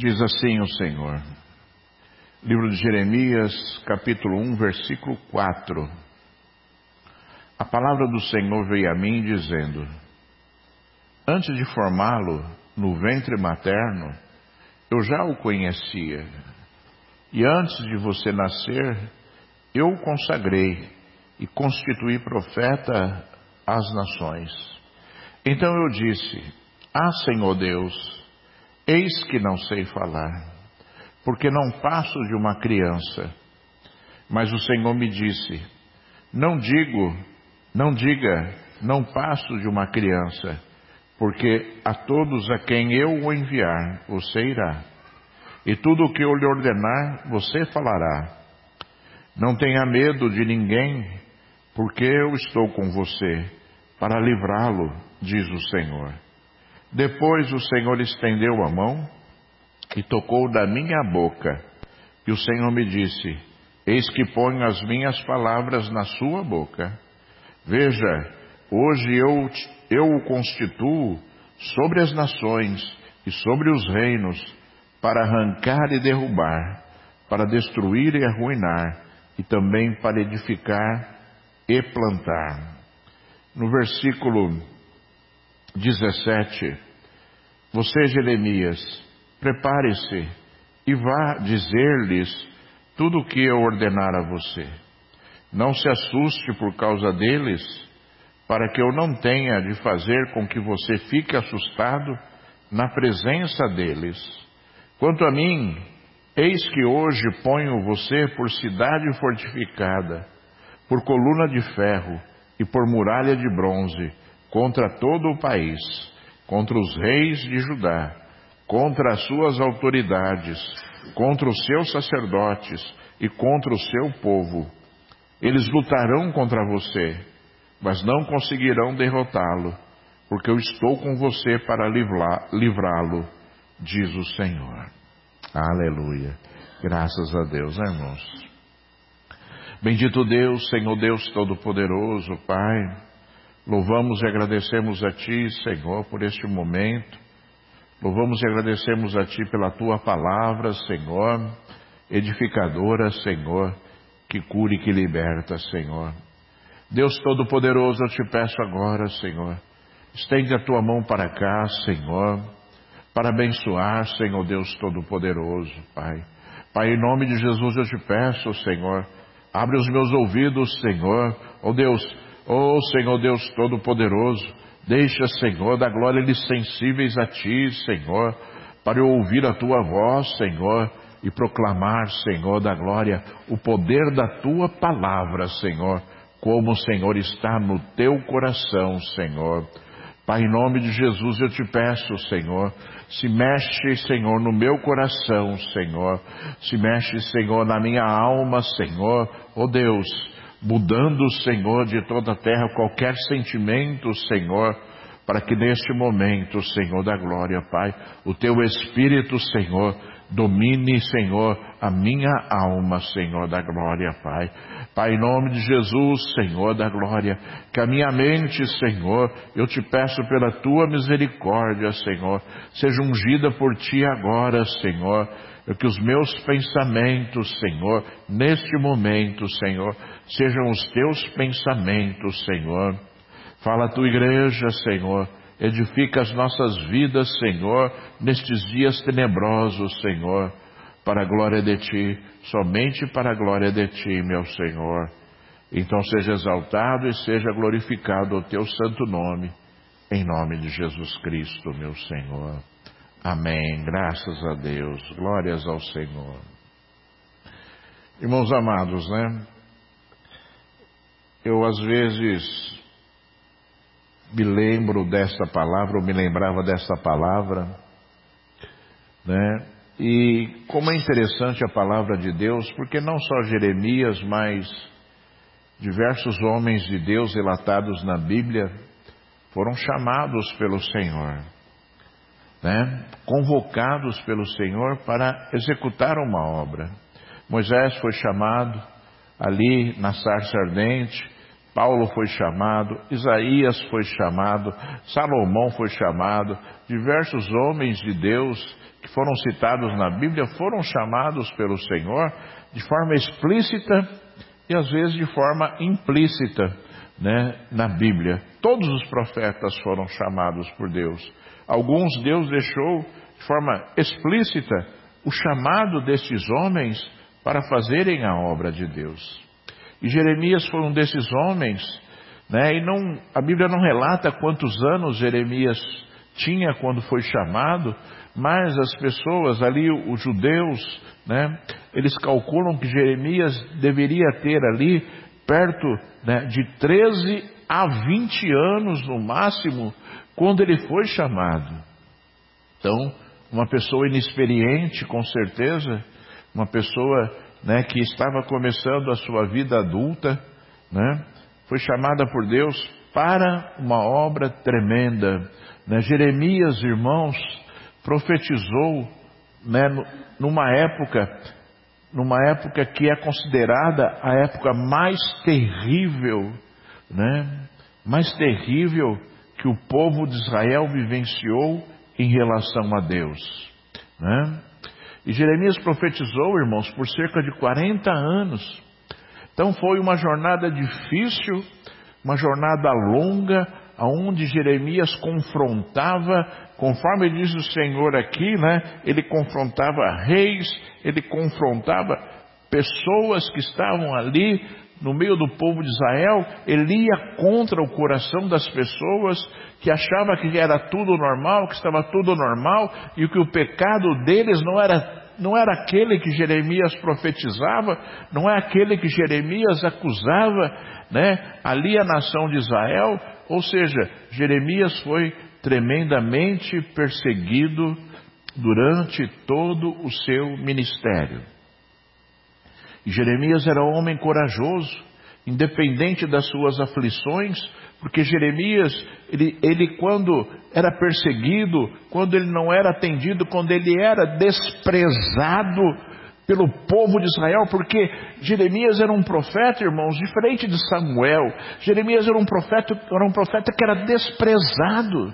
Diz assim o Senhor, livro de Jeremias, capítulo 1, versículo 4. A palavra do Senhor veio a mim dizendo: antes de formá-lo no ventre materno, eu já o conhecia. E antes de você nascer, eu o consagrei e constituí profeta às nações. Então eu disse: Senhor Deus, eis que não sei falar, porque não passo de uma criança. Mas o Senhor me disse: não diga, não passo de uma criança, porque a todos a quem eu o enviar, você irá. E tudo o que eu lhe ordenar, você falará. Não tenha medo de ninguém, porque eu estou com você, para livrá-lo, diz o Senhor. Depois o Senhor estendeu a mão e tocou da minha boca. E o Senhor me disse: eis que ponho as minhas palavras na sua boca. Veja, hoje eu o constituo sobre as nações e sobre os reinos, para arrancar e derrubar, para destruir e arruinar, e também para edificar e plantar. No versículo 17, você, Jeremias, prepare-se e vá dizer-lhes tudo o que eu ordenar a você. Não se assuste por causa deles, para que eu não tenha de fazer com que você fique assustado na presença deles. Quanto a mim, eis que hoje ponho você por cidade fortificada, por coluna de ferro e por muralha de bronze, contra todo o país, contra os reis de Judá, contra as suas autoridades, contra os seus sacerdotes e contra o seu povo. Eles lutarão contra você, mas não conseguirão derrotá-lo, porque eu estou com você para livrá-lo, diz o Senhor. Aleluia. Graças a Deus, irmãos. Bendito Deus, Senhor Deus Todo-Poderoso, Pai. Louvamos e agradecemos a Ti, Senhor, por este momento. Louvamos e agradecemos a Ti pela Tua palavra, Senhor, edificadora, Senhor, que cura e que liberta, Senhor. Deus Todo-Poderoso, eu te peço agora, Senhor, estende a Tua mão para cá, Senhor, para abençoar, Senhor Deus Todo-Poderoso, Pai. Pai, em nome de Jesus eu te peço, Senhor, abre os meus ouvidos, Senhor, Senhor Deus Todo-Poderoso, deixa, Senhor, da glória eles sensíveis a Ti, Senhor, para eu ouvir a Tua voz, Senhor, e proclamar, Senhor, da glória, o poder da Tua palavra, Senhor, como, Senhor, está no Teu coração, Senhor. Pai, em nome de Jesus eu te peço, Senhor, se mexe, Senhor, no meu coração, Senhor, se mexe, Senhor, na minha alma, Senhor, Deus, mudando, Senhor, de toda a terra qualquer sentimento, Senhor, para que neste momento, Senhor da glória, Pai, o Teu Espírito, Senhor, domine, Senhor, a minha alma, Senhor da glória, Pai. Pai, em nome de Jesus, Senhor da glória, que a minha mente, Senhor, eu te peço pela Tua misericórdia, Senhor, seja ungida por Ti agora, Senhor, que os meus pensamentos, Senhor, neste momento, Senhor, sejam os Teus pensamentos, Senhor. Fala a Tua igreja, Senhor, edifica as nossas vidas, Senhor, nestes dias tenebrosos, Senhor, para a glória de Ti, somente para a glória de Ti, meu Senhor. Então seja exaltado e seja glorificado o Teu santo nome, em nome de Jesus Cristo, meu Senhor. Amém. Graças a Deus. Glórias ao Senhor. Irmãos amados, né? Eu às vezes me lembro desta palavra, ou me lembrava desta palavra, né? E como é interessante a palavra de Deus, porque não só Jeremias, mas diversos homens de Deus relatados na Bíblia foram chamados pelo Senhor, né? Convocados pelo Senhor para executar uma obra. Moisés foi chamado ali na sarça ardente Paulo foi chamado, Isaías foi chamado, Salomão foi chamado, diversos homens de Deus que foram citados na Bíblia foram chamados pelo Senhor de forma explícita e às vezes de forma implícita, na Bíblia. Todos os profetas foram chamados por Deus. Alguns Deus deixou de forma explícita o chamado destes homens para fazerem a obra de Deus. E Jeremias foi um desses homens, a Bíblia não relata quantos anos Jeremias tinha quando foi chamado, mas as pessoas ali, os judeus, eles calculam que Jeremias deveria ter ali perto de 13 a 20 anos no máximo, quando ele foi chamado. Então, uma pessoa inexperiente, com certeza, uma pessoa que estava começando a sua vida adulta, foi chamada por Deus para uma obra tremenda. Jeremias, irmãos, profetizou numa época que é considerada a época mais terrível, mais terrível que o povo de Israel vivenciou em relação a Deus, E Jeremias profetizou, irmãos, por cerca de 40 anos. Então foi uma jornada difícil, uma jornada longa, aonde Jeremias confrontava, conforme diz o Senhor aqui, ele confrontava reis, ele confrontava pessoas que estavam ali no meio do povo de Israel. Ele ia contra o coração das pessoas que achava que era tudo normal, que estava tudo normal, e que o pecado deles não era aquele que Jeremias profetizava, não é aquele que Jeremias acusava, ali a nação de Israel. Ou seja, Jeremias foi tremendamente perseguido durante todo o seu ministério. E Jeremias era um homem corajoso, independente das suas aflições, porque Jeremias, ele quando era perseguido, quando ele não era atendido, quando ele era desprezado pelo povo de Israel, porque Jeremias era um profeta, irmãos, diferente de Samuel. Jeremias era um profeta que era desprezado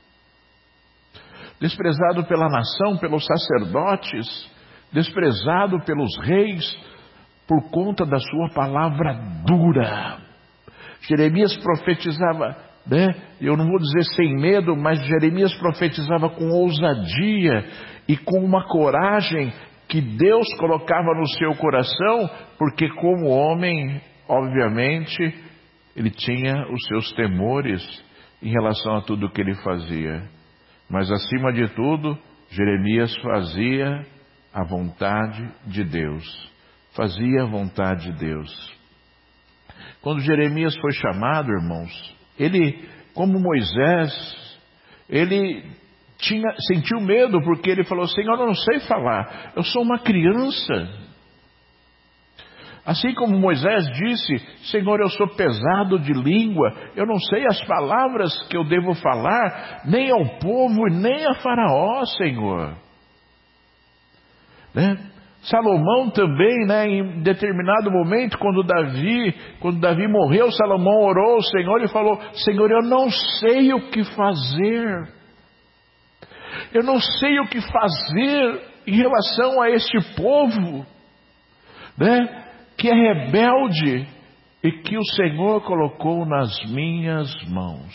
pela nação, pelos sacerdotes, desprezado pelos reis, por conta da sua palavra dura. Jeremias profetizava, eu não vou dizer sem medo, mas Jeremias profetizava com ousadia e com uma coragem que Deus colocava no seu coração, porque como homem, obviamente, ele tinha os seus temores em relação a tudo o que ele fazia. Mas acima de tudo, Jeremias fazia a vontade de Deus. Fazia a vontade de Deus. Quando Jeremias foi chamado, irmãos, ele, como Moisés, ele sentiu medo, porque ele falou: Senhor, eu não sei falar, eu sou uma criança. Assim como Moisés disse: Senhor, eu sou pesado de língua, eu não sei as palavras que eu devo falar, nem ao povo, nem a Faraó, Senhor. Salomão também, em determinado momento, quando Davi morreu, Salomão orou ao Senhor e falou: Senhor, eu não sei o que fazer. Eu não sei o que fazer em relação a este povo, que é rebelde e que o Senhor colocou nas minhas mãos.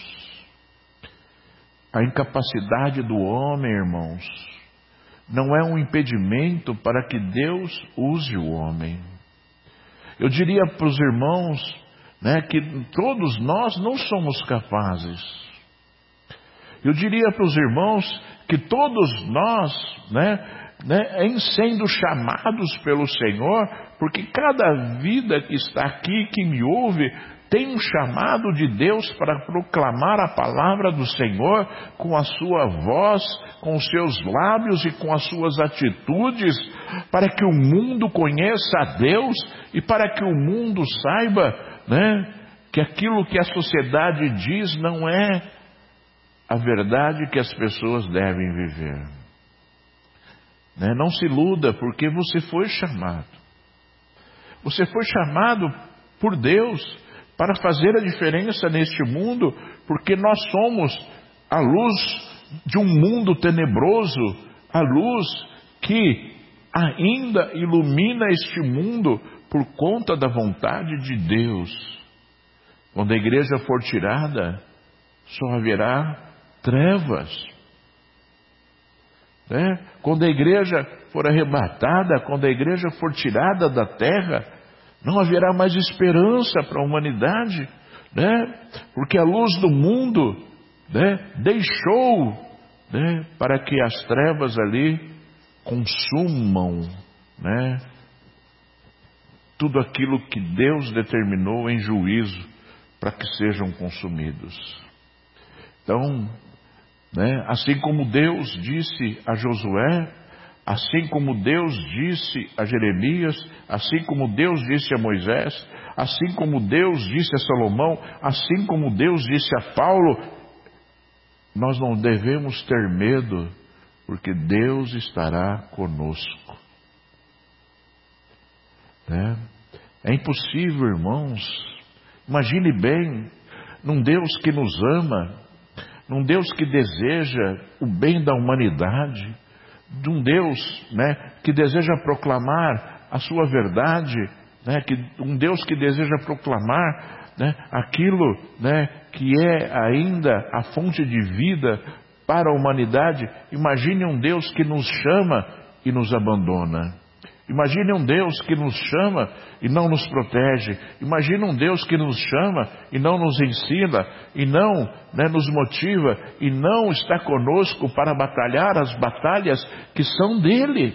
A incapacidade do homem, irmãos, não é um impedimento para que Deus use o homem. Eu diria para os irmãos, que todos nós não somos capazes. Eu diria para os irmãos que todos nós, em sendo chamados pelo Senhor, porque cada vida que está aqui, que me ouve, tem um chamado de Deus para proclamar a palavra do Senhor com a sua voz, com os seus lábios e com as suas atitudes, para que o mundo conheça a Deus e para que o mundo saiba, que aquilo que a sociedade diz não é a verdade que as pessoas devem viver. Não se iluda, porque você foi chamado. Você foi chamado por Deus para fazer a diferença neste mundo, porque nós somos a luz de um mundo tenebroso, a luz que ainda ilumina este mundo por conta da vontade de Deus. Quando a igreja for tirada, só haverá trevas. Quando a igreja for arrebatada, quando a igreja for tirada da terra, não haverá mais esperança para a humanidade, porque a luz do mundo deixou para que as trevas ali consumam tudo aquilo que Deus determinou em juízo para que sejam consumidos. Então, assim como Deus disse a Josué, assim como Deus disse a Jeremias, assim como Deus disse a Moisés, assim como Deus disse a Salomão, assim como Deus disse a Paulo, nós não devemos ter medo, porque Deus estará conosco. É impossível, irmãos. Imagine bem, num Deus que nos ama, num Deus que deseja o bem da humanidade, de um Deus que deseja proclamar a sua verdade, um Deus que deseja proclamar aquilo que é ainda a fonte de vida para a humanidade. Imagine um Deus que nos chama e nos abandona. Imagine um Deus que nos chama e não nos protege. Imagine um Deus que nos chama e não nos ensina, e não nos motiva, e não está conosco para batalhar as batalhas que são dele.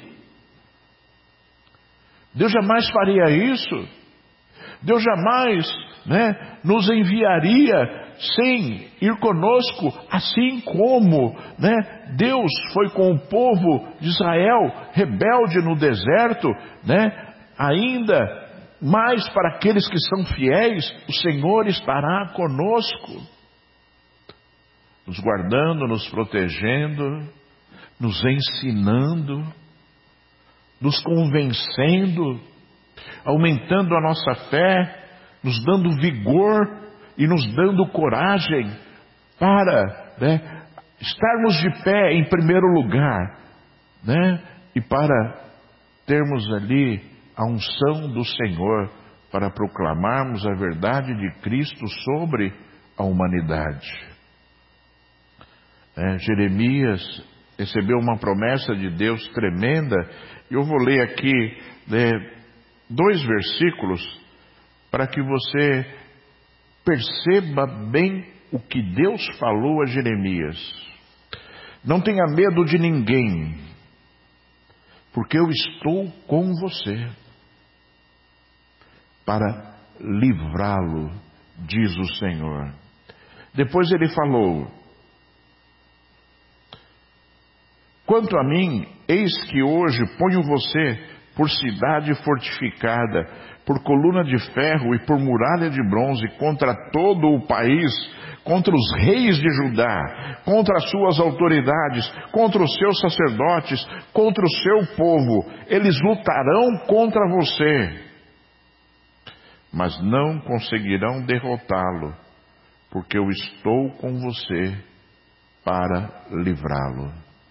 Deus jamais faria isso. Deus jamais nos enviaria sem ir conosco, assim como Deus foi com o povo de Israel, rebelde no deserto, ainda mais para aqueles que são fiéis, o Senhor estará conosco, nos guardando, nos protegendo, nos ensinando, nos convencendo, aumentando a nossa fé, nos dando vigor e nos dando coragem para estarmos de pé em primeiro lugar, e para termos ali a unção do Senhor para proclamarmos a verdade de Cristo sobre a humanidade. Jeremias recebeu uma promessa de Deus tremenda, e eu vou ler aqui 2 versículos para que você perceba bem o que Deus falou a Jeremias. Não tenha medo de ninguém, porque eu estou com você para livrá-lo, diz o Senhor. Depois ele falou: quanto a mim, eis que hoje ponho você por cidade fortificada, por coluna de ferro e por muralha de bronze, contra todo o país, contra os reis de Judá, contra as suas autoridades, contra os seus sacerdotes, contra o seu povo. Eles lutarão contra você, mas não conseguirão derrotá-lo, porque eu estou com você para livrá-lo.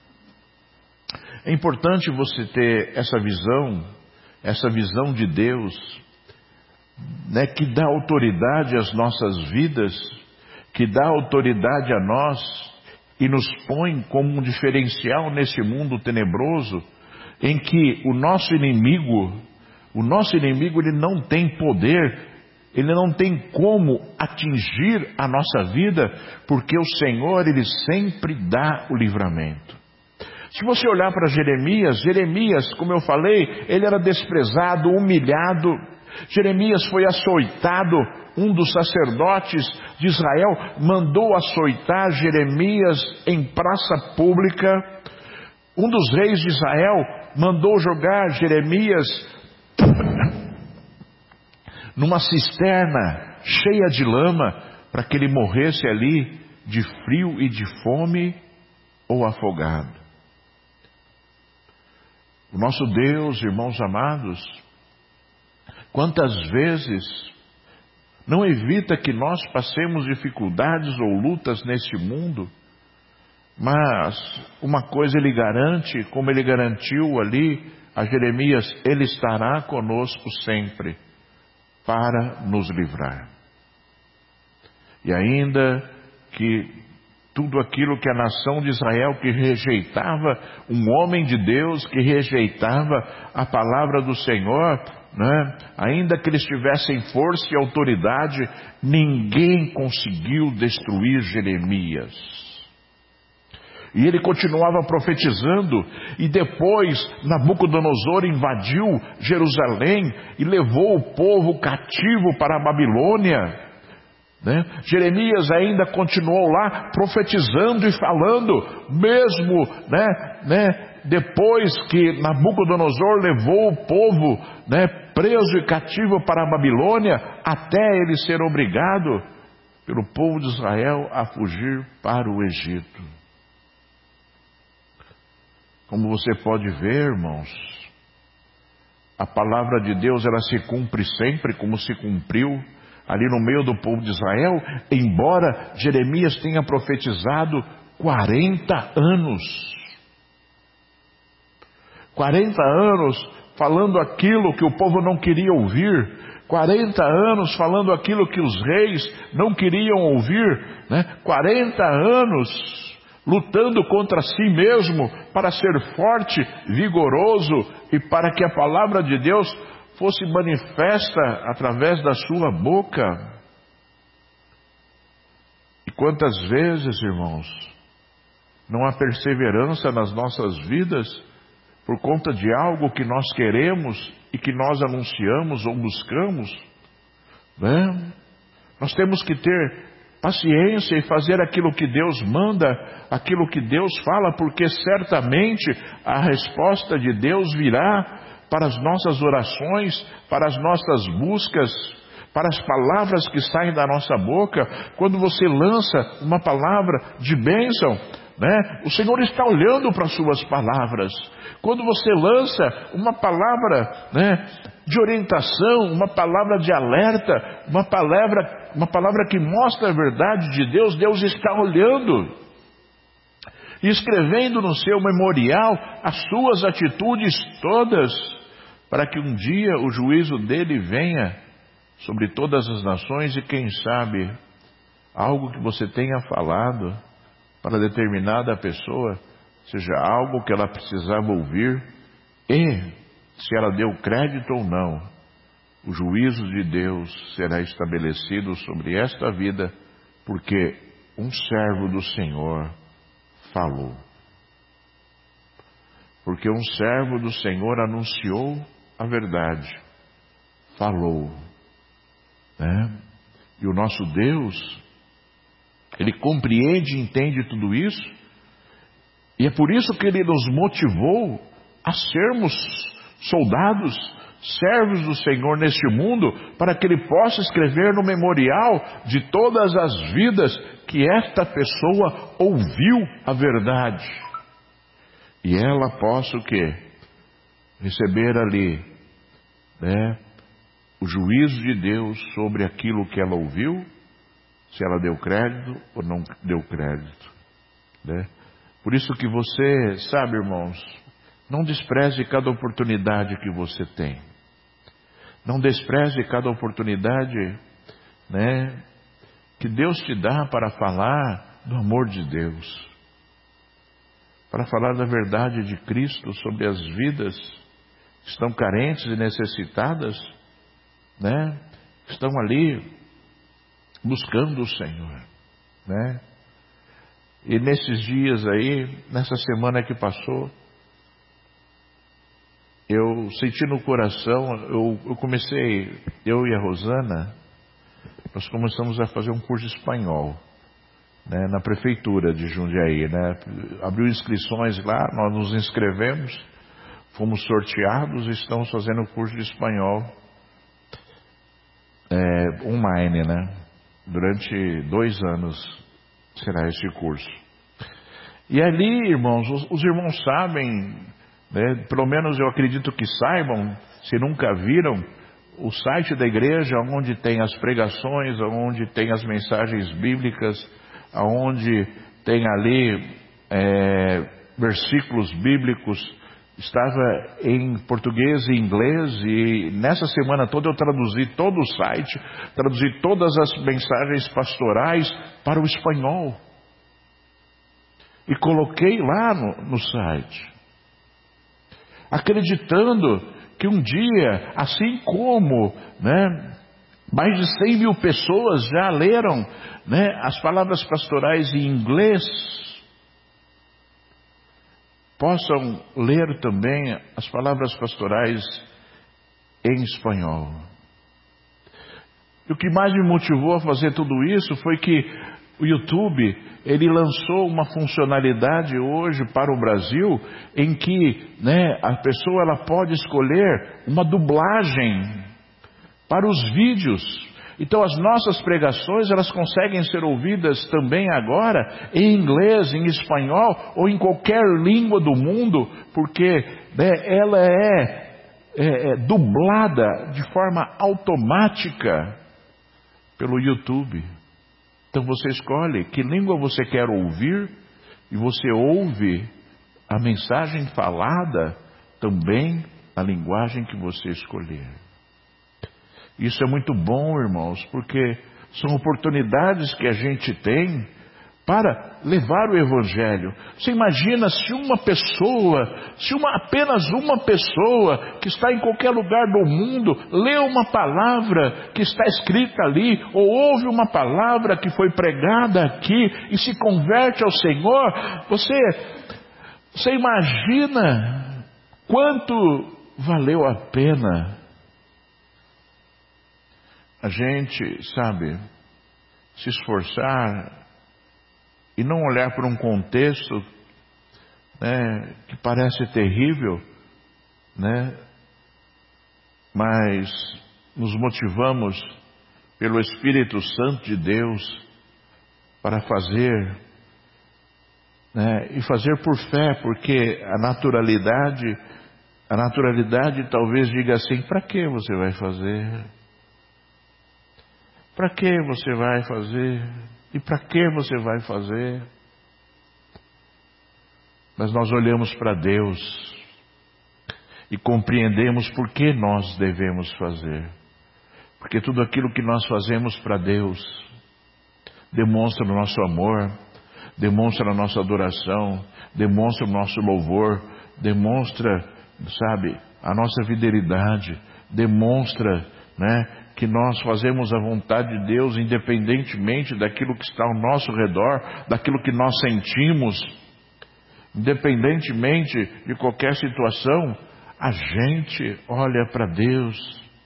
É importante você ter essa visão de Deus, que dá autoridade às nossas vidas, que dá autoridade a nós e nos põe como um diferencial nesse mundo tenebroso, em que o nosso inimigo ele não tem poder, ele não tem como atingir a nossa vida, porque o Senhor ele sempre dá o livramento. Se você olhar para Jeremias, como eu falei, ele era desprezado, humilhado. Jeremias foi açoitado. Um dos sacerdotes de Israel mandou açoitar Jeremias em praça pública. Um dos reis de Israel mandou jogar Jeremias numa cisterna cheia de lama, para que ele morresse ali de frio e de fome ou afogado. O nosso Deus, irmãos amados, quantas vezes não evita que nós passemos dificuldades ou lutas neste mundo, mas uma coisa Ele garante, como Ele garantiu ali a Jeremias: Ele estará conosco sempre para nos livrar. E ainda que tudo aquilo que a nação de Israel, que rejeitava um homem de Deus, que rejeitava a palavra do Senhor, né? Ainda que eles tivessem força e autoridade, ninguém conseguiu destruir Jeremias. E ele continuava profetizando, e depois Nabucodonosor invadiu Jerusalém e levou o povo cativo para a Babilônia, né? Jeremias ainda continuou lá profetizando e falando, mesmo depois que Nabucodonosor levou o povo, preso e cativo para a Babilônia, até ele ser obrigado pelo povo de Israel a fugir para o Egito. Como você pode ver, irmãos, a palavra de Deus, ela se cumpre sempre, como se cumpriu ali no meio do povo de Israel, embora Jeremias tenha profetizado 40 anos. 40 anos falando aquilo que o povo não queria ouvir. 40 anos falando aquilo que os reis não queriam ouvir, 40 anos lutando contra si mesmo para ser forte, vigoroso e para que a palavra de Deus fosse manifesta através da sua boca. E quantas vezes, irmãos, não há perseverança nas nossas vidas por conta de algo que nós queremos e que nós anunciamos ou buscamos, né? Nós temos que ter paciência e fazer aquilo que Deus manda, aquilo que Deus fala, porque certamente a resposta de Deus virá para as nossas orações, para as nossas buscas, para as palavras que saem da nossa boca. Quando você lança uma palavra de bênção, o Senhor está olhando para as suas palavras. Quando você lança uma palavra, de orientação, uma palavra de alerta, uma palavra que mostra a verdade de Deus, Deus está olhando e escrevendo no seu memorial as suas atitudes todas, para que um dia o juízo dele venha sobre todas as nações. E quem sabe algo que você tenha falado para determinada pessoa seja algo que ela precisava ouvir, e se ela deu crédito ou não, o juízo de Deus será estabelecido sobre esta vida, porque um servo do Senhor falou. Porque um servo do Senhor anunciou a verdade, falou, E o nosso Deus, Ele compreende e entende tudo isso, e é por isso que Ele nos motivou a sermos soldados, servos do Senhor neste mundo, para que Ele possa escrever no memorial de todas as vidas que esta pessoa ouviu a verdade. E ela possa o quê? Receber ali, o juízo de Deus sobre aquilo que ela ouviu, se ela deu crédito ou não deu crédito, Por isso que você, sabe, irmãos, não despreze cada oportunidade que você tem. Não despreze cada oportunidade, que Deus te dá para falar do amor de Deus, para falar da verdade de Cristo sobre as vidas que estão carentes e necessitadas, que estão ali buscando o Senhor, E nesses dias aí, nessa semana que passou, eu senti no coração, eu comecei, eu e a Rosana, nós começamos a fazer um curso de espanhol, na prefeitura de Jundiaí, Abriu inscrições lá, nós nos inscrevemos, fomos sorteados e estamos fazendo o curso de espanhol online, Durante 2 anos será esse curso. E ali, irmãos, os irmãos sabem, pelo menos eu acredito que saibam, se nunca viram, o site da igreja, onde tem as pregações, onde tem as mensagens bíblicas, onde tem ali versículos bíblicos, estava em português e inglês, e nessa semana toda eu traduzi todo o site, traduzi todas as mensagens pastorais para o espanhol e coloquei lá no site, acreditando que um dia, assim como, mais de 100 mil pessoas já leram, as palavras pastorais em inglês, possam ler também as palavras pastorais em espanhol. E o que mais me motivou a fazer tudo isso foi que o YouTube, ele lançou uma funcionalidade hoje para o Brasil, em que a pessoa ela pode escolher uma dublagem para os vídeos. Então as nossas pregações, elas conseguem ser ouvidas também agora em inglês, em espanhol ou em qualquer língua do mundo, porque ela é dublada de forma automática pelo YouTube. Então você escolhe que língua você quer ouvir e você ouve a mensagem falada também na linguagem que você escolher. Isso é muito bom, irmãos, porque são oportunidades que a gente tem para levar o Evangelho. Você imagina se apenas uma pessoa que está em qualquer lugar do mundo lê uma palavra que está escrita ali, ou ouve uma palavra que foi pregada aqui e se converte ao Senhor. Você imagina quanto valeu a pena a gente, se esforçar e não olhar para um contexto que parece terrível, mas nos motivamos pelo Espírito Santo de Deus para fazer, e fazer por fé, porque a naturalidade talvez diga assim: para que você vai fazer? Para que você vai fazer? E para que você vai fazer? Mas nós olhamos para Deus e compreendemos por que nós devemos fazer. Porque tudo aquilo que nós fazemos para Deus demonstra o nosso amor, demonstra a nossa adoração, demonstra o nosso louvor, demonstra, a nossa fidelidade, demonstra, que nós fazemos a vontade de Deus independentemente daquilo que está ao nosso redor, daquilo que nós sentimos, independentemente de qualquer situação, a gente olha para Deus.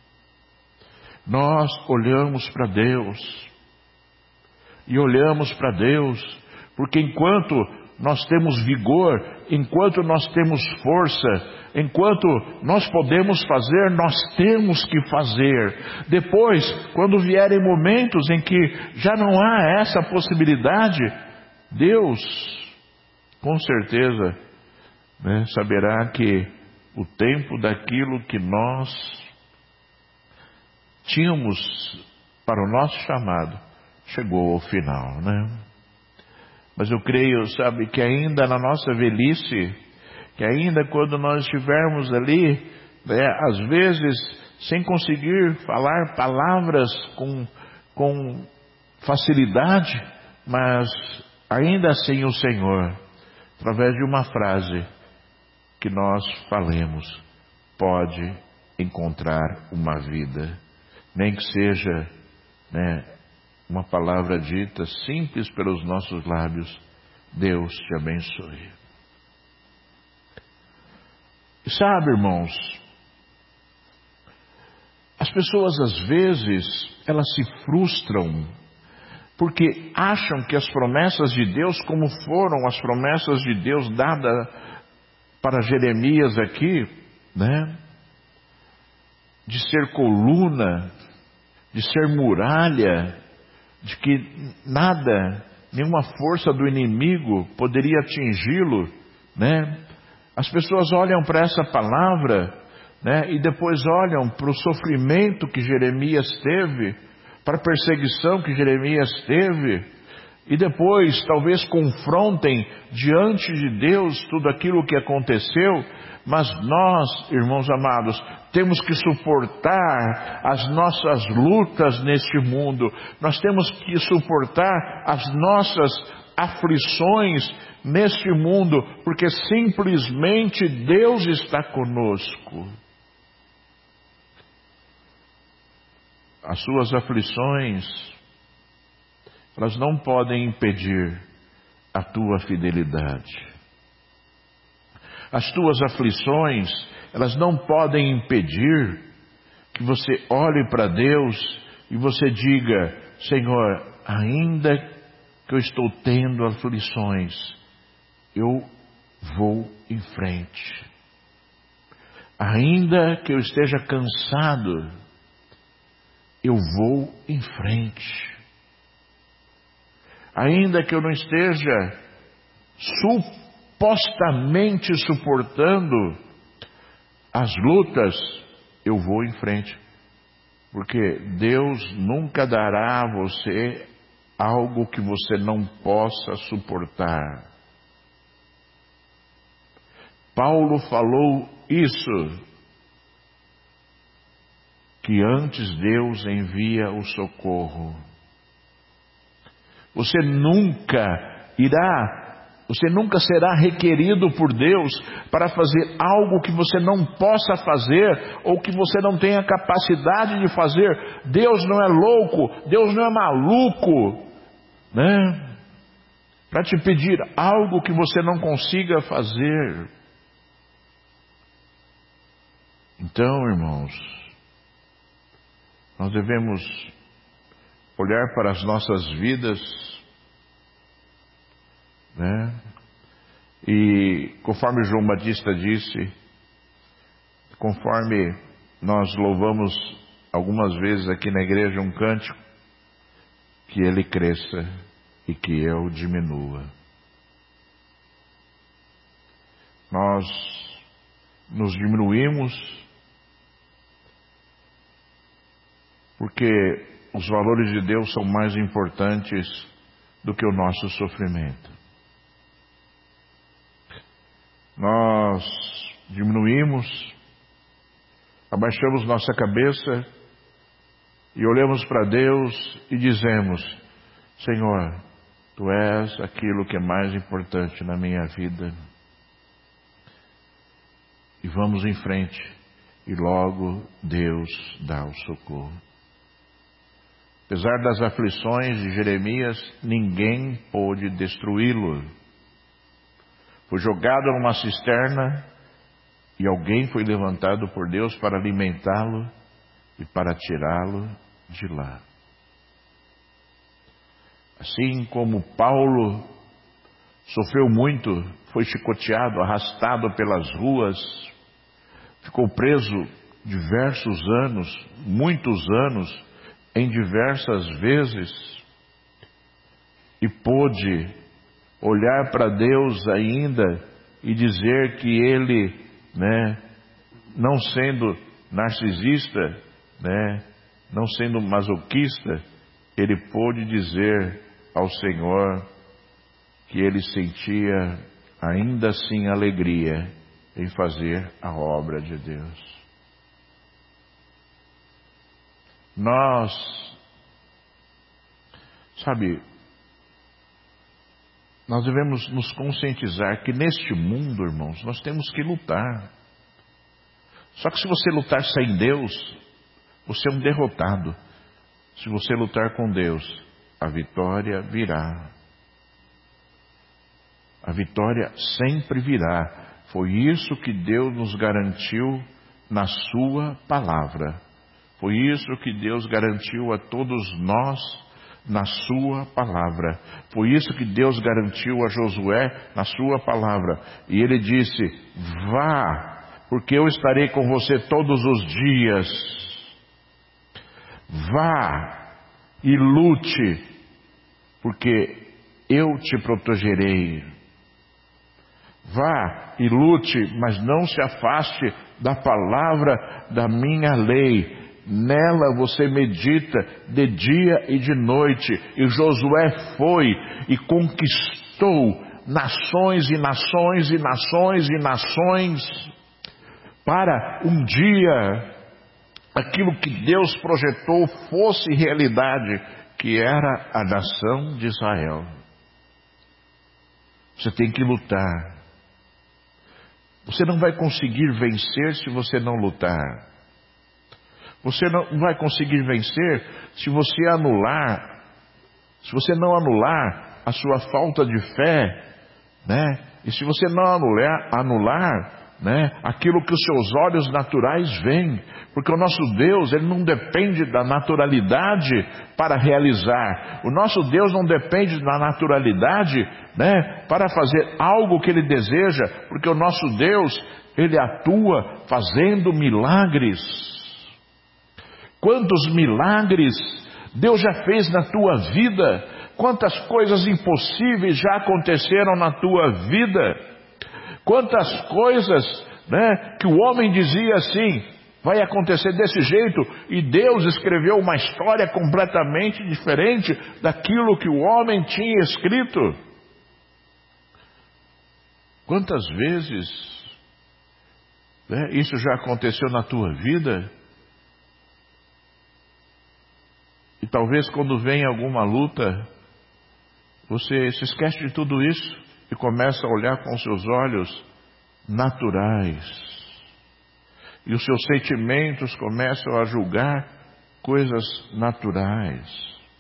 Nós olhamos para Deus. E olhamos para Deus, porque enquanto nós temos vigor, enquanto nós temos força, enquanto nós podemos fazer, nós temos que fazer. Depois, quando vierem momentos em que já não há essa possibilidade, Deus, com certeza, saberá que o tempo daquilo que nós tínhamos para o nosso chamado chegou ao final, Mas eu creio, que ainda na nossa velhice, que ainda quando nós estivermos ali, às vezes sem conseguir falar palavras com facilidade, mas ainda assim o Senhor, através de uma frase que nós falemos, pode encontrar uma vida, nem que seja, uma palavra dita simples pelos nossos lábios. Deus te abençoe. E irmãos, as pessoas às vezes, elas se frustram porque acham que as promessas de Deus, como foram as promessas de Deus dadas para Jeremias aqui, de ser coluna, de ser muralha, de que nada, nenhuma força do inimigo poderia atingi-lo, As pessoas olham para essa palavra, né? E depois olham para o sofrimento que Jeremias teve, para a perseguição que Jeremias teve, e depois talvez confrontem diante de Deus tudo aquilo que aconteceu. Mas nós, irmãos amados, temos que suportar as nossas lutas neste mundo. Nós temos que suportar as nossas aflições neste mundo, porque simplesmente Deus está conosco. As suas aflições, elas não podem impedir a tua fidelidade. As tuas aflições, elas não podem impedir que você olhe para Deus e você diga: Senhor, ainda que eu estou tendo aflições, eu vou em frente. Ainda que eu esteja cansado, eu vou em frente. Ainda que eu não esteja supostamente suportando as lutas, eu vou em frente. Porque Deus nunca dará a você algo que você não possa suportar. Paulo falou isso, que antes Deus envia o socorro. Você nunca será requerido por Deus para fazer algo que você não possa fazer, ou que você não tenha capacidade de fazer. Deus não é louco, Deus não é maluco, né? Para te pedir algo que você não consiga fazer. Então, irmãos, nós devemos olhar para as nossas vidas, né? E conforme João Batista disse, conforme nós louvamos algumas vezes aqui na igreja um cântico, que ele cresça e que eu diminua. Nós nos diminuímos porque os valores de Deus são mais importantes do que o nosso sofrimento. Nós diminuímos, abaixamos nossa cabeça e olhamos para Deus e dizemos: Senhor, Tu és aquilo que é mais importante na minha vida. E vamos em frente, e logo Deus dá o socorro. Apesar das aflições de Jeremias, ninguém pôde destruí-lo. Foi jogado numa cisterna e alguém foi levantado por Deus para alimentá-lo e para tirá-lo de lá. Assim como Paulo sofreu muito, foi chicoteado, arrastado pelas ruas, ficou preso diversos anos, muitos anos, em diversas vezes, e pôde olhar para Deus ainda e dizer que ele, não sendo narcisista, não sendo masoquista, ele pôde dizer ao Senhor que ele sentia ainda assim alegria em fazer a obra de Deus. Nós, nós devemos nos conscientizar que neste mundo, irmãos, nós temos que lutar. Só que se você lutar sem Deus, você é um derrotado. Se você lutar com Deus, a vitória virá. A vitória sempre virá. Foi isso que Deus nos garantiu na Sua palavra. Foi isso que Deus garantiu a todos nós na Sua palavra. Foi isso que Deus garantiu a Josué na Sua palavra. E Ele disse: vá, porque eu estarei com você todos os dias. Vá e lute, porque eu te protegerei. Vá e lute, mas não se afaste da palavra da minha lei. Nela você medita de dia e de noite. E Josué foi e conquistou nações e nações e nações e nações, para um dia aquilo que Deus projetou fosse realidade, que era a nação de Israel. Você tem que lutar. Você não vai conseguir vencer se você não lutar. Você não vai conseguir vencer se você não anular a sua falta de fé, né? E se você não anular, né, aquilo que os seus olhos naturais veem, porque o nosso Deus, ele não depende da naturalidade para realizar. O nosso Deus não depende da naturalidade, né, para fazer algo que ele deseja, porque o nosso Deus, ele atua fazendo milagres. Quantos milagres Deus já fez na tua vida? Quantas coisas impossíveis já aconteceram na tua vida? Quantas coisas, né, que o homem dizia assim, vai acontecer desse jeito, e Deus escreveu uma história completamente diferente daquilo que o homem tinha escrito. Quantas vezes, né, isso já aconteceu na tua vida? E talvez quando vem alguma luta, você se esquece de tudo isso e começa a olhar com seus olhos naturais. E os seus sentimentos começam a julgar coisas naturais.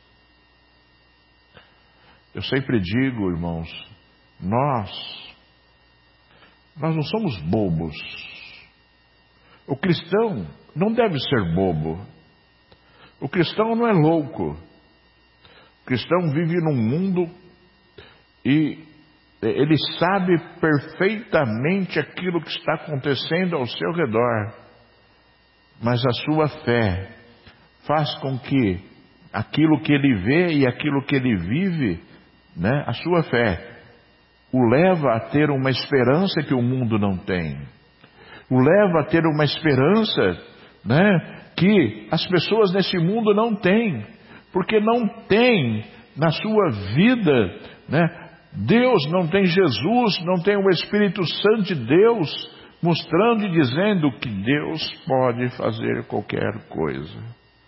Eu sempre digo, irmãos, nós não somos bobos. O cristão não deve ser bobo. O cristão não é louco. O cristão vive num mundo e ele sabe perfeitamente aquilo que está acontecendo ao seu redor. Mas a sua fé faz com que aquilo que ele vê e aquilo que ele vive, né, a sua fé o leva a ter uma esperança que o mundo não tem. O leva a ter uma esperança, né, que as pessoas nesse mundo não têm, porque não tem na sua vida, né? Deus não tem Jesus, não tem o Espírito Santo de Deus mostrando e dizendo que Deus pode fazer qualquer coisa.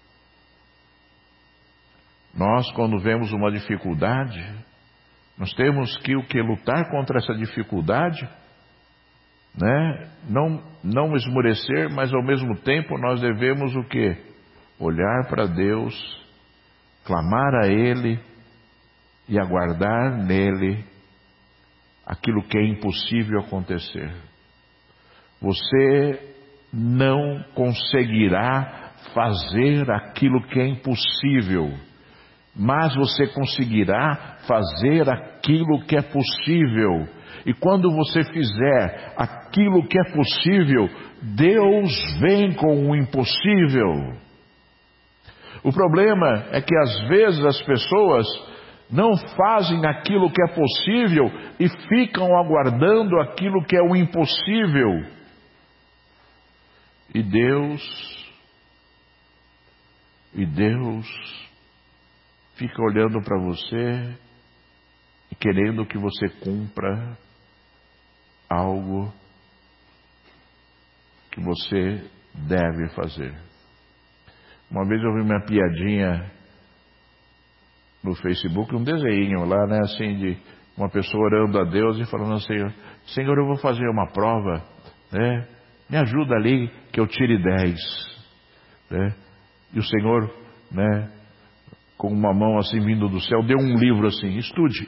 Nós, quando vemos uma dificuldade, nós temos que lutar contra essa dificuldade, né? Não esmorecer, mas ao mesmo tempo nós devemos o quê? Olhar para Deus, clamar a Ele e aguardar nele aquilo que é impossível acontecer. Você não conseguirá fazer aquilo que é impossível, mas você conseguirá fazer aquilo que é possível. E quando você fizer aquilo que é possível, Deus vem com o impossível. O problema é que às vezes as pessoas não fazem aquilo que é possível e ficam aguardando aquilo que é o impossível. E Deus fica olhando para você e querendo que você cumpra algo que você deve fazer. Uma vez eu vi uma piadinha no Facebook, um desenho lá, né, assim, de uma pessoa orando a Deus e falando assim: Senhor, eu vou fazer uma prova, né, me ajuda ali que eu tire 10, né? E o Senhor, né, com uma mão assim vindo do céu, deu um livro assim: estude.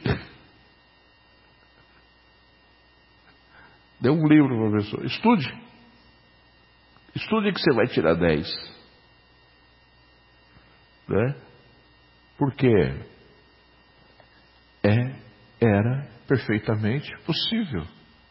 Deu um livro para a pessoa: estude que você vai tirar 10, né? Porque era perfeitamente possível.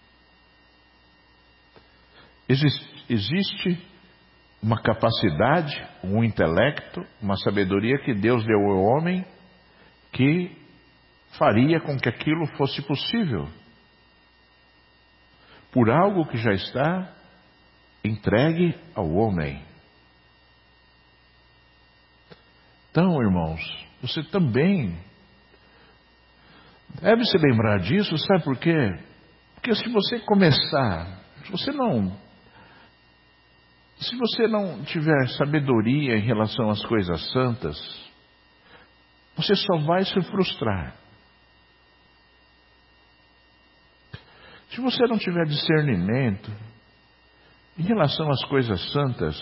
Existe uma capacidade, um intelecto, uma sabedoria que Deus deu ao homem que faria com que aquilo fosse possível. por algo que já está entregue ao homem. Então, irmãos, você também deve se lembrar disso, sabe por quê? Porque se você começar, se você não tiver sabedoria em relação às coisas santas, você só vai se frustrar. Se você não tiver discernimento em relação às coisas santas,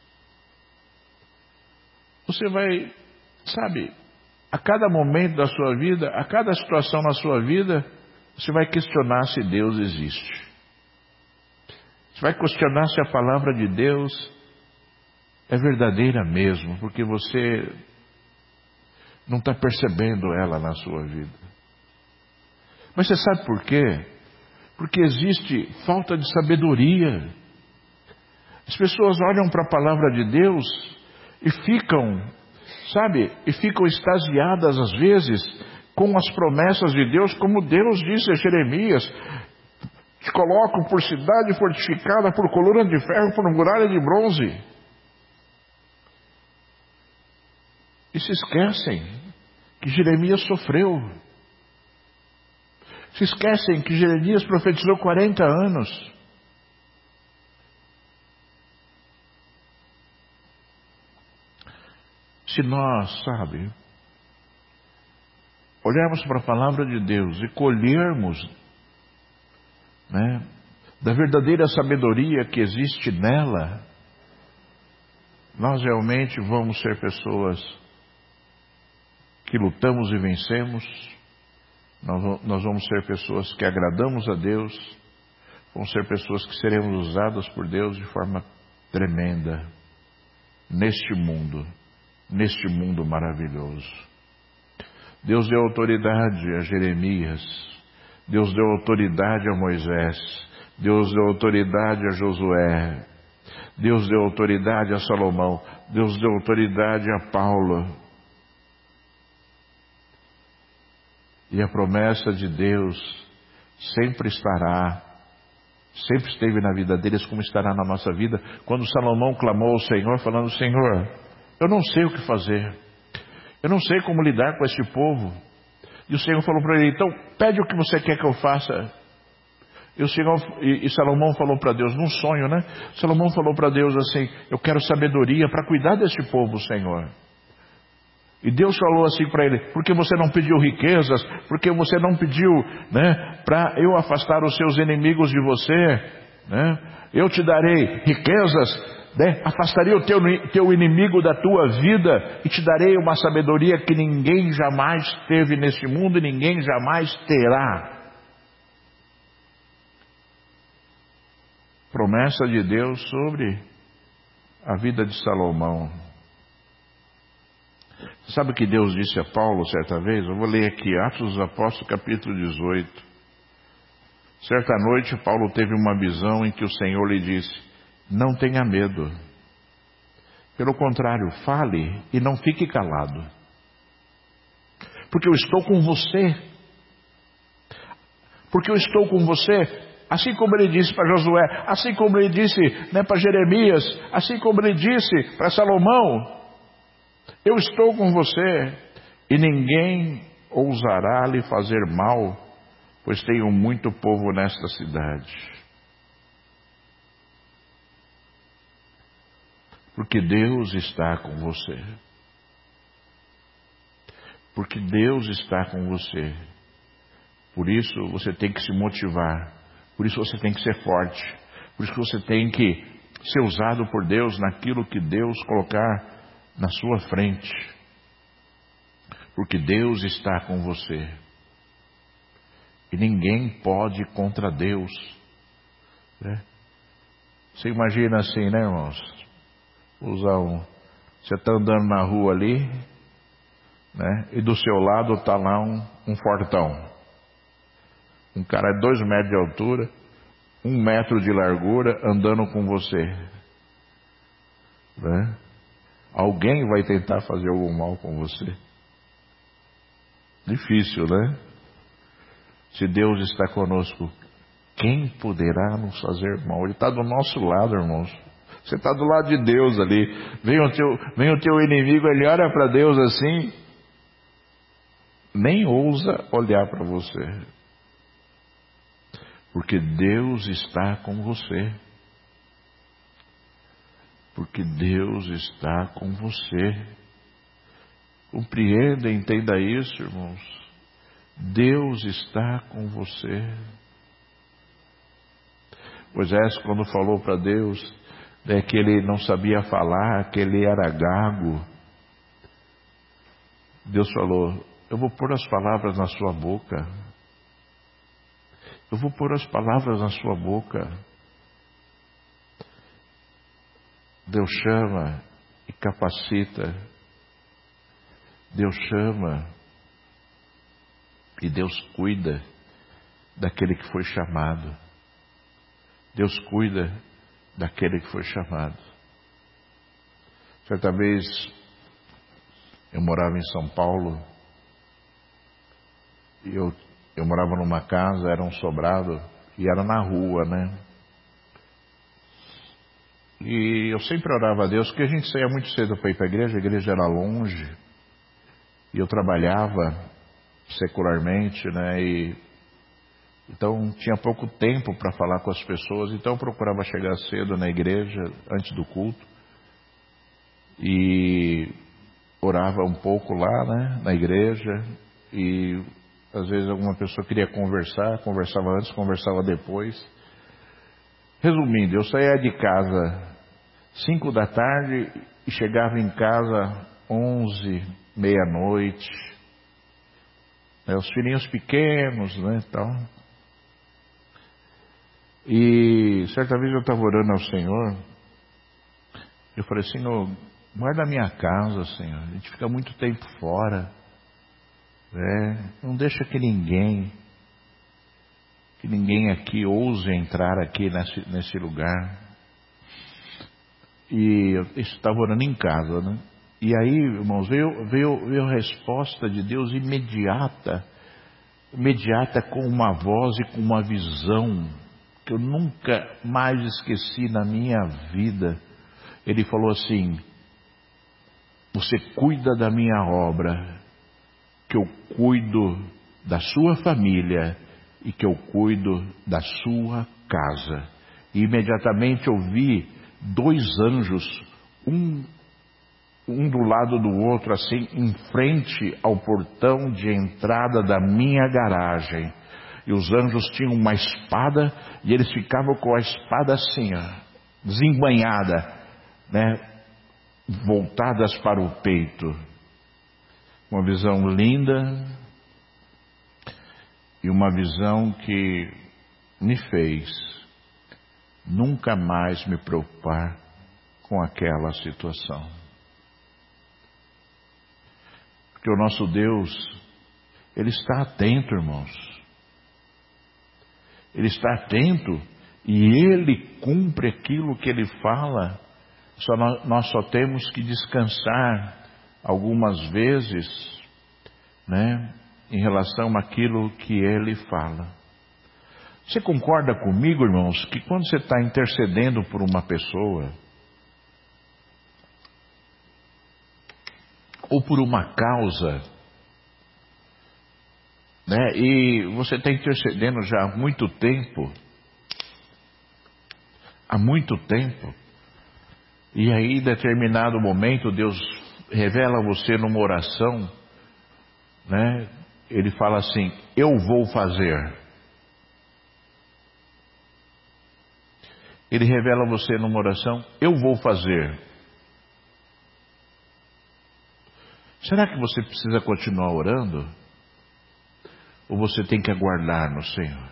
você vai, sabe, a cada momento da sua vida, a cada situação na sua vida, você vai questionar se Deus existe. Você vai questionar se a palavra de Deus é verdadeira mesmo, porque você não está percebendo ela na sua vida. Mas você sabe por quê? Porque existe falta de sabedoria. As pessoas olham para a palavra de Deus e ficam, sabe, extasiadas às vezes com as promessas de Deus, como Deus disse a Jeremias: te colocam por cidade fortificada, por coluna de ferro, por muralha de bronze. E se esquecem que Jeremias sofreu. Se esquecem que Jeremias profetizou 40 anos. Se nós, sabe, olharmos para a palavra de Deus e colhermos, né, da verdadeira sabedoria que existe nela, nós realmente vamos ser pessoas que lutamos e vencemos. Nós vamos ser pessoas que agradamos a Deus. Vamos ser pessoas que seremos usadas por Deus de forma tremenda neste mundo maravilhoso. Deus deu autoridade a Jeremias, Deus deu autoridade a Moisés, Deus deu autoridade a Josué, Deus deu autoridade a Salomão, Deus deu autoridade a Paulo. E a promessa de Deus sempre esteve na vida deles, como estará na nossa vida. Quando Salomão clamou ao Senhor, falando: Senhor, eu não sei o que fazer, eu não sei como lidar com este povo. E o Senhor falou para ele: então pede o que você quer que eu faça. E Salomão falou para Deus, num sonho, né? Salomão falou para Deus assim: eu quero sabedoria para cuidar deste povo, Senhor. E Deus falou assim para ele: porque você não pediu riquezas, porque você não pediu, né, para eu afastar os seus inimigos de você, né? Eu te darei riquezas, né? Afastarei o teu inimigo da tua vida e te darei uma sabedoria que ninguém jamais teve neste mundo e ninguém jamais terá. Promessa de Deus sobre a vida de Salomão. Sabe o que Deus disse a Paulo certa vez? Eu vou ler aqui, Atos dos Apóstolos, capítulo 18. Certa noite, Paulo teve uma visão em que o Senhor lhe disse: não tenha medo. Pelo contrário, fale e não fique calado. Porque eu estou com você. Porque eu estou com você. Assim como ele disse para Josué, assim como ele disse, né, para Jeremias, assim como ele disse para Salomão. Eu estou com você, e ninguém ousará lhe fazer mal, pois tenho muito povo nesta cidade. Porque Deus está com você. Porque Deus está com você. Por isso você tem que se motivar. Por isso você tem que ser forte. Por isso você tem que ser usado por Deus naquilo que Deus colocar na sua frente, porque Deus está com você, e ninguém pode ir contra Deus, né? Você imagina assim, né, irmãos? Você está andando na rua ali, né? E do seu lado está lá um fortão, um cara de 2 metros de altura, 1 metro de largura, andando com você, né? Alguém vai tentar fazer algum mal com você? Difícil, né? Se Deus está conosco, quem poderá nos fazer mal? Ele está do nosso lado, irmãos. Você está do lado de Deus ali. Vem o teu inimigo, ele olha para Deus assim, nem ousa olhar para você. Porque Deus está com você. Porque Deus está com você. Compreenda, entenda isso, irmãos. Deus está com você. Moisés, quando falou para Deus, que ele não sabia falar, que ele era gago, Deus falou: eu vou pôr as palavras na sua boca. Eu vou pôr as palavras na sua boca. Deus chama e capacita. Deus chama e Deus cuida daquele que foi chamado. Deus cuida daquele que foi chamado. Certa vez, eu morava em São Paulo, e eu morava numa casa, era um sobrado, e era na rua, né? E eu sempre orava a Deus, porque a gente saía muito cedo para ir para a igreja era longe, e eu trabalhava secularmente, né? Então tinha pouco tempo para falar com as pessoas, então eu procurava chegar cedo na igreja, antes do culto, e orava um pouco lá, né, na igreja, e às vezes alguma pessoa queria conversava antes, conversava depois. Resumindo, eu saía de casa 5 da tarde e chegava em casa 11, meia-noite, né, os filhinhos pequenos, né, tal. E certa vez eu estava orando ao Senhor, eu falei: Senhor, guarda a minha casa, Senhor, a gente fica muito tempo fora, né? Não deixa que ninguém aqui ouse entrar aqui nesse lugar. E eu estava orando em casa, né? E aí, irmãos, veio a resposta de Deus imediata com uma voz e com uma visão que eu nunca mais esqueci na minha vida. Ele falou assim: você cuida da minha obra, que eu cuido da sua família e que eu cuido da sua casa. E imediatamente eu vi 2 anjos, um do lado do outro, assim, em frente ao portão de entrada da minha garagem. E os anjos tinham uma espada e eles ficavam com a espada assim, ó, desembainhada, né, voltadas para o peito. Uma visão linda e uma visão que me fez nunca mais me preocupar com aquela situação. Porque o nosso Deus, Ele está atento, irmãos. Ele está atento e Ele cumpre aquilo que Ele fala. Nós só temos que descansar algumas vezes, né, em relação àquilo que Ele fala. Você concorda comigo, irmãos, que quando você está intercedendo por uma pessoa, ou por uma causa, né, e você está intercedendo já há muito tempo, e aí em determinado momento Deus revela a você numa oração, né, Ele fala assim: eu vou fazer. Ele revela a você numa oração: eu vou fazer. Será que você precisa continuar orando? Ou você tem que aguardar no Senhor?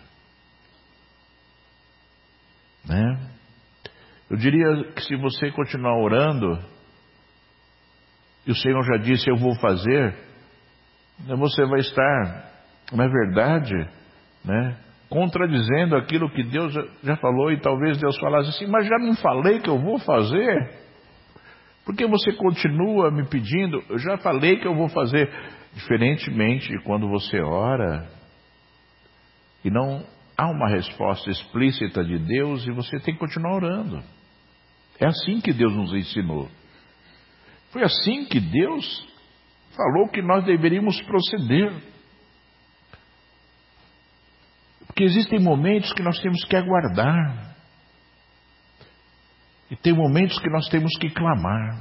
Né? Eu diria que se você continuar orando, e o Senhor já disse: eu vou fazer, você vai estar, não é verdade, né, contradizendo aquilo que Deus já falou. E talvez Deus falasse assim: mas já não falei que eu vou fazer? Por que você continua me pedindo? Eu já falei que eu vou fazer. Diferentemente de quando você ora e não há uma resposta explícita de Deus e você tem que continuar orando. É assim que Deus nos ensinou. Foi assim que Deus falou que nós deveríamos proceder. Porque existem momentos que nós temos que aguardar. E tem momentos que nós temos que clamar.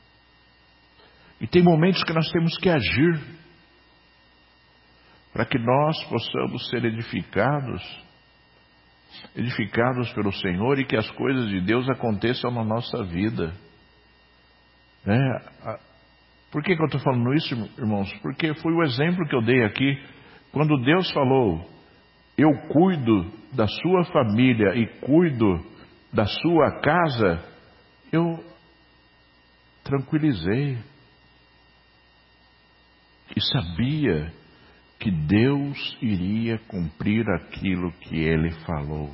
E tem momentos que nós temos que agir. Para que nós possamos ser edificados pelo Senhor e que as coisas de Deus aconteçam na nossa vida. Por que eu estou falando isso, irmãos? Porque foi o exemplo que eu dei aqui. Quando Deus falou, eu cuido da sua família e cuido da sua casa, eu tranquilizei. E sabia que Deus iria cumprir aquilo que Ele falou.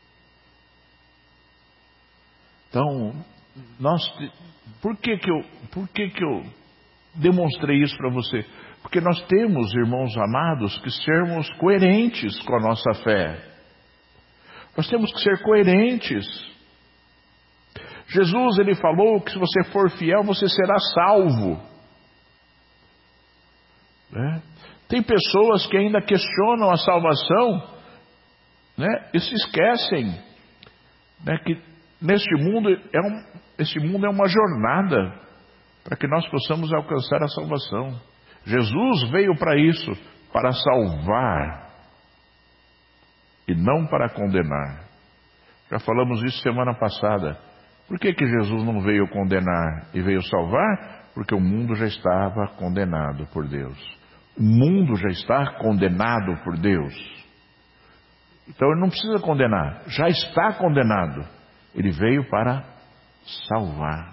Então, por que eu demonstrei isso para você? Porque nós temos, irmãos amados, que sermos coerentes com a nossa fé. Nós temos que ser coerentes. Jesus, Ele falou que se você for fiel, você será salvo. Tem pessoas que ainda questionam a salvação, e se esquecem, que neste mundo este mundo é uma jornada para que nós possamos alcançar a salvação. Jesus veio para isso, para salvar e não para condenar. Já falamos isso semana passada. Por que Jesus não veio condenar e veio salvar? Porque o mundo já estava condenado por Deus. O mundo já está condenado por Deus. Então ele não precisa condenar, já está condenado. Ele veio para salvar.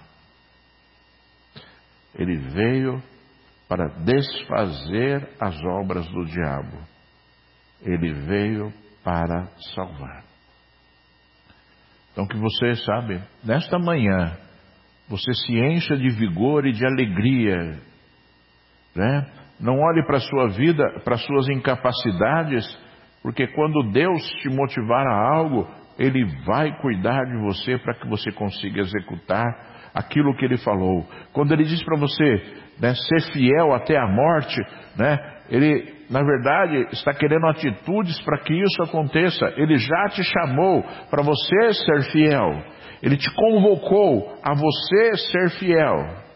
Ele veio para desfazer as obras do diabo. Ele veio para salvar. Então que você, sabe, nesta manhã, você se encha de vigor e de alegria, Não olhe para a sua vida, para as suas incapacidades, porque quando Deus te motivar a algo, Ele vai cuidar de você para que você consiga executar aquilo que Ele falou. Quando Ele diz para você, ser fiel até a morte, Ele, na verdade, está querendo atitudes para que isso aconteça. Ele já te chamou para você ser fiel. Ele te convocou a você ser fiel.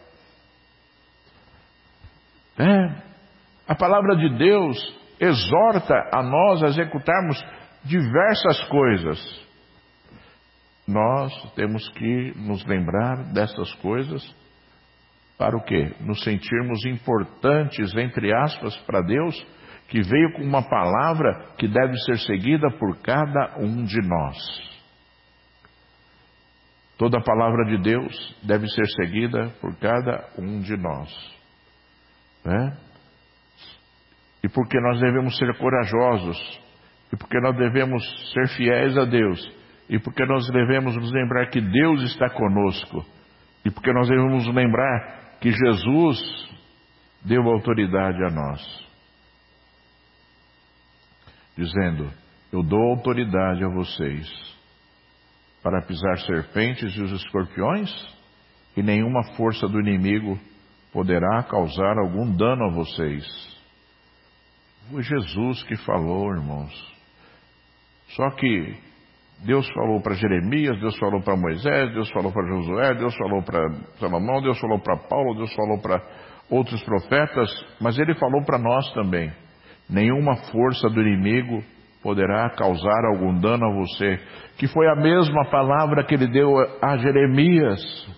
A palavra de Deus exorta a nós a executarmos diversas coisas. Nós temos que nos lembrar dessas coisas para o quê? Nos sentirmos importantes, entre aspas, para Deus, que veio com uma palavra que deve ser seguida por cada um de nós. Toda a palavra de Deus deve ser seguida por cada um de nós. E porque nós devemos ser corajosos, e porque nós devemos ser fiéis a Deus, e porque nós devemos nos lembrar que Deus está conosco, e porque nós devemos nos lembrar que Jesus deu autoridade a nós, dizendo, eu dou autoridade a vocês para pisar serpentes e os escorpiões, e nenhuma força do inimigo poderá causar algum dano a vocês. Foi Jesus que falou, irmãos. Só que Deus falou para Jeremias, Deus falou para Moisés, Deus falou para Josué, Deus falou para Salomão, Deus falou para Paulo, Deus falou para outros profetas, mas Ele falou para nós também. Nenhuma força do inimigo poderá causar algum dano a você. Que foi a mesma palavra que Ele deu a Jeremias.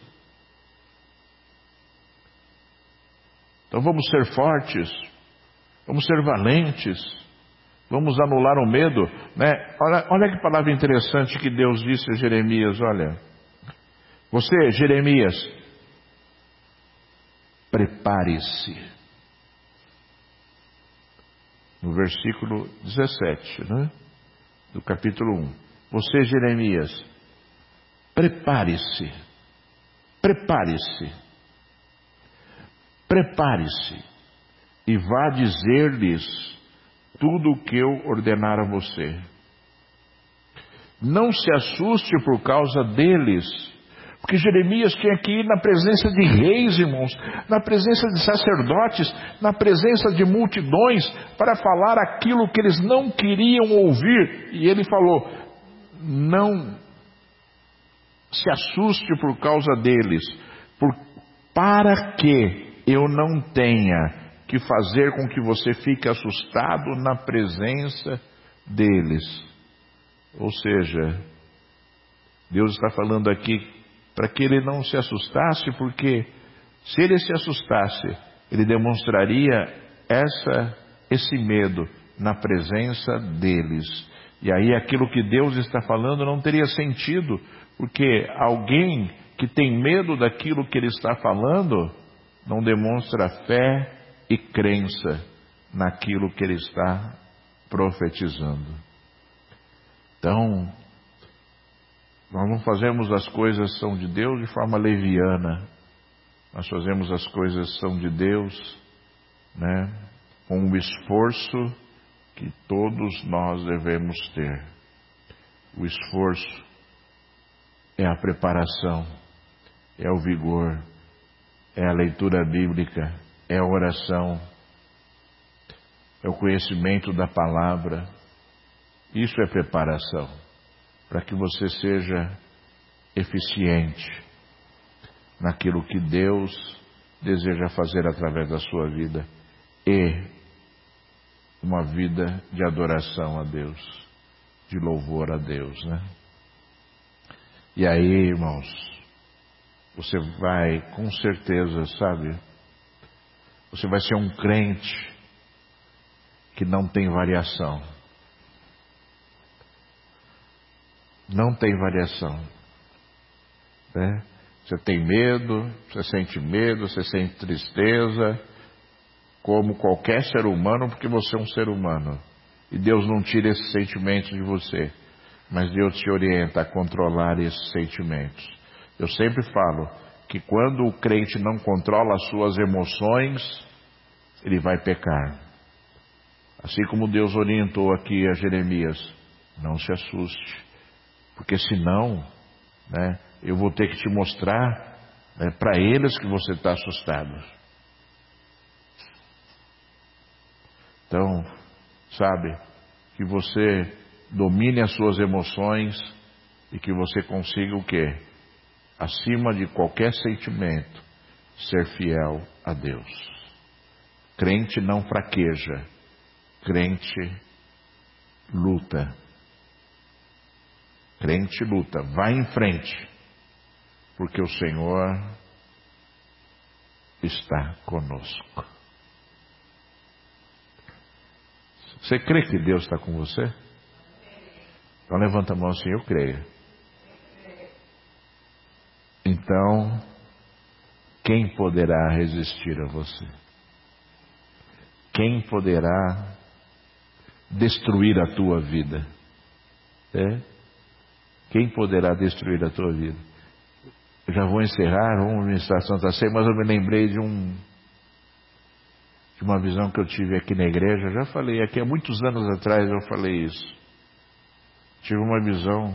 Então vamos ser fortes, vamos ser valentes, vamos anular o medo, Olha que palavra interessante que Deus disse a Jeremias, olha. Você, Jeremias, prepare-se. No versículo 17, do capítulo 1. Você, Jeremias, prepare-se. Prepare-se. Prepare-se e vá dizer-lhes tudo o que eu ordenar a você. Não se assuste por causa deles. Porque Jeremias tinha que ir na presença de reis, irmãos, na presença de sacerdotes, na presença de multidões, para falar aquilo que eles não queriam ouvir. E ele falou: não se assuste por causa deles, para que eu não tenha que fazer com que você fique assustado na presença deles. Ou seja, Deus está falando aqui para que ele não se assustasse, porque se ele se assustasse, ele demonstraria esse medo na presença deles. E aí aquilo que Deus está falando não teria sentido, porque alguém que tem medo daquilo que ele está falando não demonstra fé e crença naquilo que ele está profetizando. Então, nós não fazemos as coisas são de Deus de forma leviana. Nós fazemos as coisas são de Deus, né, com o esforço que todos nós devemos ter. O esforço é a preparação, é o vigor, é a leitura bíblica, é a oração, é o conhecimento da palavra. Isso é preparação, para que você seja eficiente naquilo que Deus deseja fazer através da sua vida, e uma vida de adoração a Deus, de louvor a Deus, né? E aí, irmãos, você vai com certeza, sabe, você vai ser um crente que não tem variação. Não tem variação, né? Você tem medo, você sente tristeza, como qualquer ser humano, porque você é um ser humano. E Deus não tira esses sentimentos de você, mas Deus te orienta a controlar esses sentimentos. Eu sempre falo que quando o crente não controla as suas emoções, ele vai pecar. Assim como Deus orientou aqui a Jeremias: não se assuste, porque senão, né, eu vou ter que te mostrar, né, para eles que você está assustado. Então, sabe, que você domine as suas emoções e que você consiga o quê? Acima de qualquer sentimento, ser fiel a Deus. Crente não fraqueja, crente luta. Crente luta, vai em frente, porque o Senhor está conosco. Você crê que Deus está com você? Então levanta a mão assim: eu creio. Então, quem poderá resistir a você? Quem poderá destruir a tua vida? Quem poderá destruir a tua vida? Eu já vou encerrar, vamos ministrar a Santa Ceia, mas eu me lembrei de uma visão que eu tive aqui na igreja. Eu já falei aqui há muitos anos atrás, eu falei isso. Tive uma visão,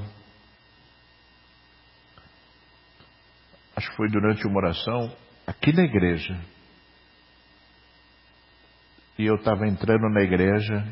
acho que foi durante uma oração aqui na igreja. E eu estava entrando na igreja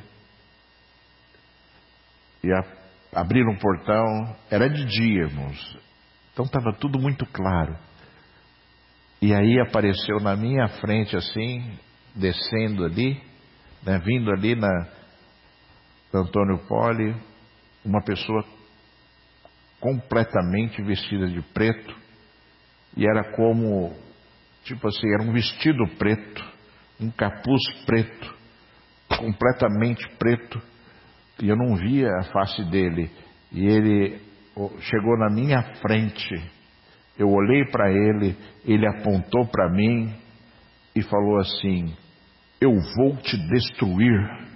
e abriram um portão, era de dia, irmãos. Então estava tudo muito claro. E aí apareceu na minha frente assim, descendo ali, né, vindo ali na Antônio Poli, uma pessoa completamente vestida de preto. E era como, tipo assim, era um vestido preto, um capuz preto, completamente preto. E eu não via a face dele. E ele chegou na minha frente. Eu olhei para ele, ele apontou para mim e falou assim: eu vou te destruir.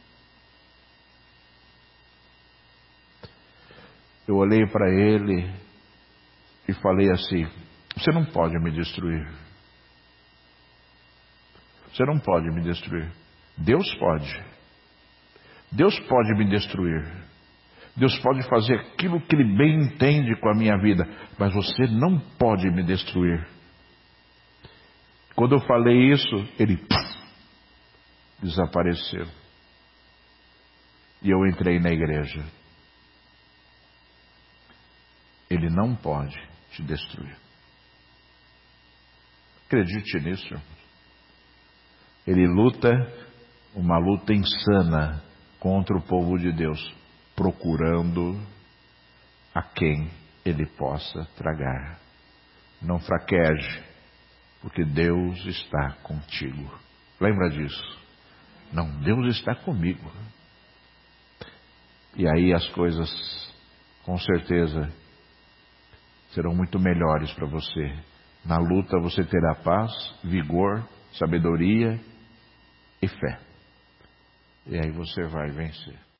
Eu olhei para ele e falei assim: você não pode me destruir. Você não pode me destruir. Deus pode. Deus pode me destruir. Deus pode fazer aquilo que Ele bem entende com a minha vida, mas você não pode me destruir. Quando eu falei isso, ele desapareceu. E eu entrei na igreja. Ele não pode te destruir. Acredite nisso, irmão. Ele luta uma luta insana contra o povo de Deus, procurando a quem ele possa tragar. Não fraqueje, porque Deus está contigo. Lembra disso? Não, Deus está comigo. E aí as coisas, com certeza, serão muito melhores para você. Na luta você terá paz, vigor, sabedoria e fé. E aí você vai vencer.